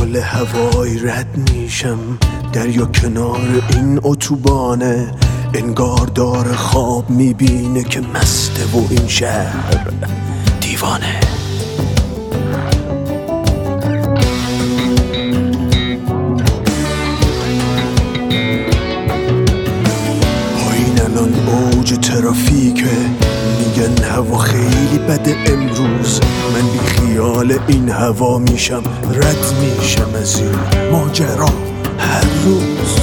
پل هوایی رد میشم، دریا کنار این اتوبانه، انگار داره خواب میبینه که مسته و این شهر دیوانه. پایین الان اوج ترافیکه، میگن هوا خیلی بده امروز، من بی خیال این هوا میشم، رد میشم از این ماجرا هر روز.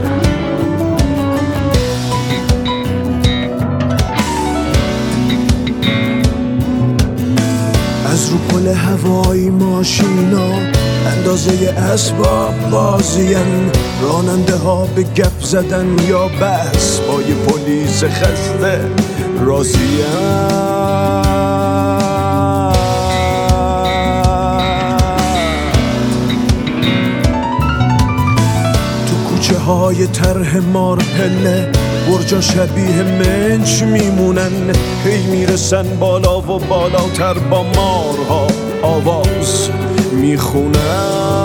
از رو پل هوایی ماشینا اندازه اسباب بازین، راننده ها به گپ زدن یا بحث با یه پلیس خسته راضین. های طرح مارپله برجا شبیه منچ میمونن، هی میرسن بالا و بالاتر، با مارها آواز میخونن.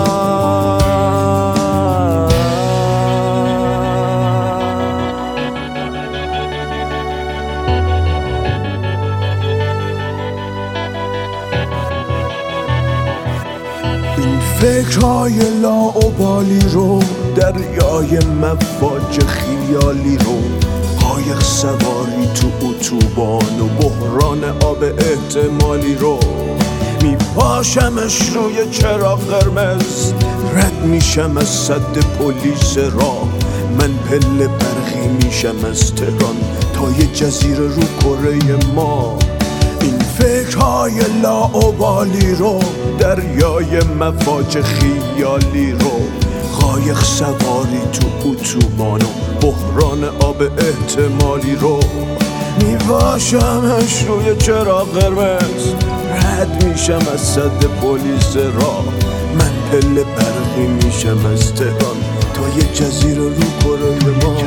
این فکرهای لاابالی رو، دریای مواج خیالی رو، قایق سواری تو اتوبان و بحران آب احتمالی رو، میپاشمش روی چراغ قرمز، رد میشم از سد پلیس راه، من پله برقی میشم از تهران تا یه جزیره رو کره ما. این فکرهای لاابالی رو، دریای مواج خیالی رو، قایق سواری تو اتوبان و بحران آب احتمالی رو، میباشمش روی چراغ قرمز، رد میشم از سد پلیس راه، من پله برقی میشم از تهران تا یه جزیره رو کره ما.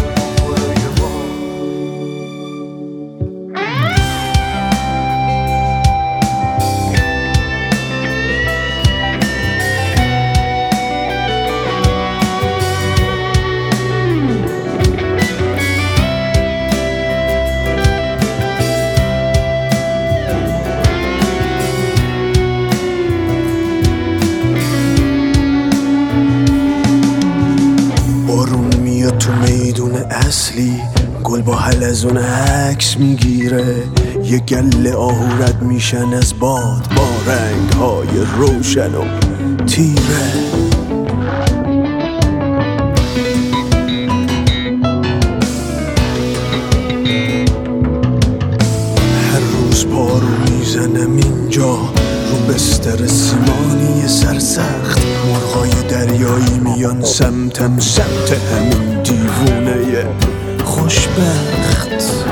تو میدون اصلی گل با حلزون عکس میگیره، یه گله آهو رد میشن از باد با رنگ‌های روشن و تیره. هر روز پارو میزنم اینجا رو بستر سیمانی سرسخت، مرغای دریایی میان سمتم، سمت همین دیوونه خوشبخت.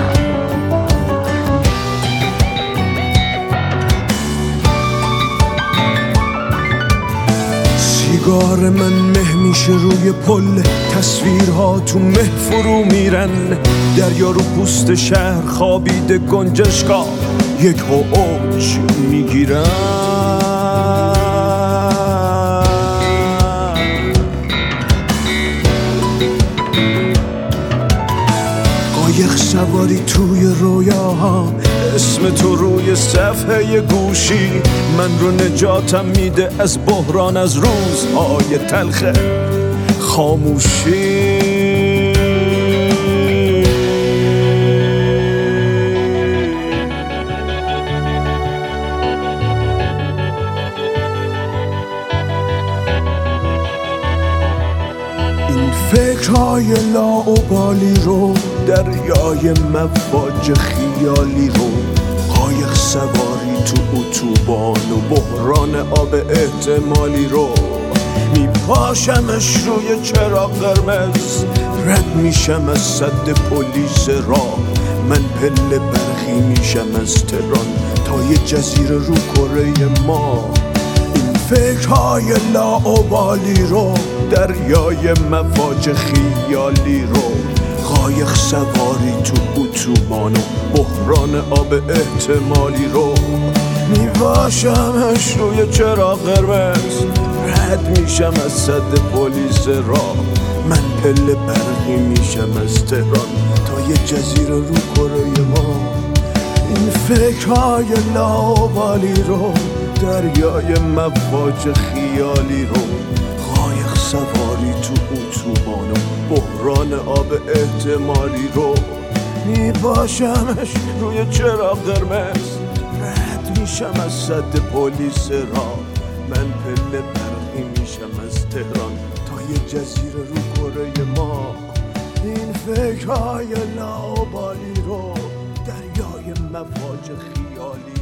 سیگار من مه میشه روی پل، تصویرها تو مه فرو میرن، دریا رو پوست شهر خوابیده، گنجشکا یک اوج میگیرن. قایق سواری توی رویاها، اسم تو روی صفحه گوشی، من رو نجاتم میده از بحران، از روزهای تلخ خاموشی. فکرهای لاابالی رو، دریای مواج خیالی رو، قایق سواری تو اتوبان و بحران آب احتمالی رو، میپاشمش روی چراغ قرمز، رد میشم از سد پلیس راه، من پله برقی میشم از تهران تا یه جزیره رو کره ما. فکرهای لاابالی رو، دریای مواج خیالی رو، قایق سواری تو اتوبان و بحران آب احتمالی رو، میباشمش روی چراغ قرمز، رد میشم از صد پلیس راه. من پله برقی میشم از تهران تا یه جزیره رو کره ما. این فکرهای لاوالی رو، دریای مواج خیالی رو، قایق سواری تو اتوبان و بحران آب احتمالی رو، میباشمش روی چراغ قرمز، رد میشم از صد پلیس راه. من پله برقی میشم از تهران تا یه جزیره رو کره ما. این فکرهای لاابالی رو، دریای مواج خیالی